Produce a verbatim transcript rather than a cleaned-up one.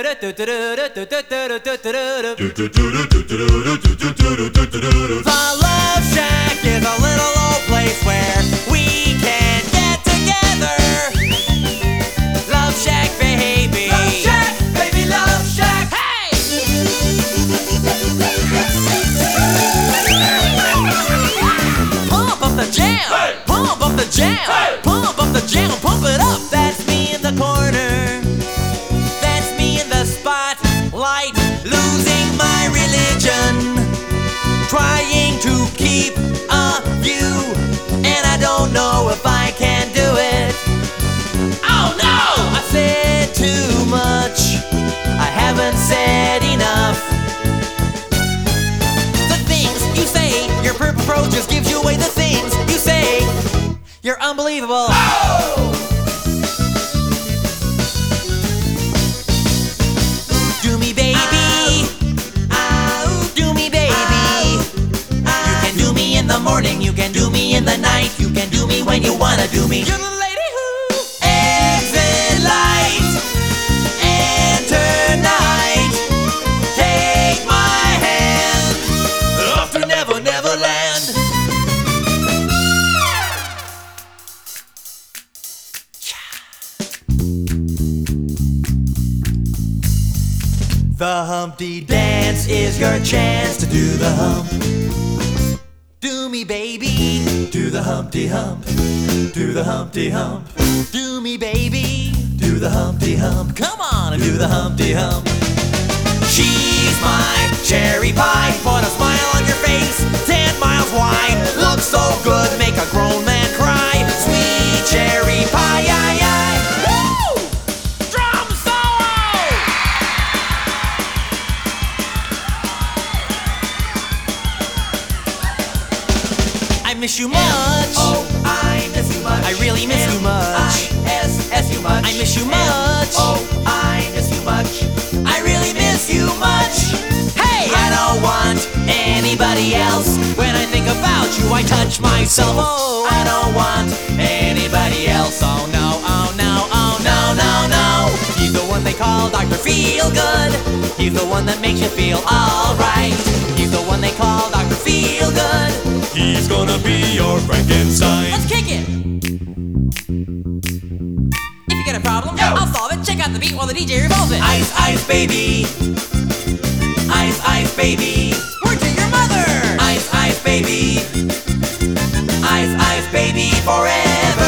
Love Shack is a little old place where we can get together. Love Shack, baby. Love Shack, baby, Love Shack. Hey! Pump up the jam. Hey! Pump up the jam. Hey! Pump up the jam. Pump it up. That's me in the corner. That's me in the spotlight, losing my religion, trying to keep a view, and I don't know if I can do it. Oh no! I said too much. I haven't said enough. The things you say, your purple pro just gives you away. The things you say, you're unbelievable. Oh! Do me, baby. Ow. Do me, baby. You can do me in the morning, you can do me in the night, you can do me when you wanna do me. You're the lady who exit light, enter night. Take my hand off to Never Never Land. The Humpty Dance is your chance to do the hump. Do me, baby. Do the Humpty Hump. Do the Humpty Hump. Do me, baby. Do the Humpty Hump. Come on and do the Humpty Hump. She's my cherry pie. Put a smile on your face, ten miles wide. Looks so good, make a grown man cry. Sweet cherry pie, aye, aye. Woo! Drum solo! I miss you much. Oh, I miss you much. I really miss you much. I S S you much. I miss you much. Oh, I miss you much. I really miss you much. Hey, I don't want anybody else. When I think about you, I touch myself. Oh, I don't want anybody else. Oh no, oh no, oh no, no, no. He's the one they call Doctor Feelgood. He's the one that makes you feel alright. He's the one they call Doctor Feelgood. He's gonna be your Frankenstein. Let's kick it. If you get a problem, Yo. I'll solve it. Check out the beat while the D J revolves it. Ice, ice, baby. Ice, ice, baby. Word to your mother. Ice, ice, baby. Ice, ice, baby, forever.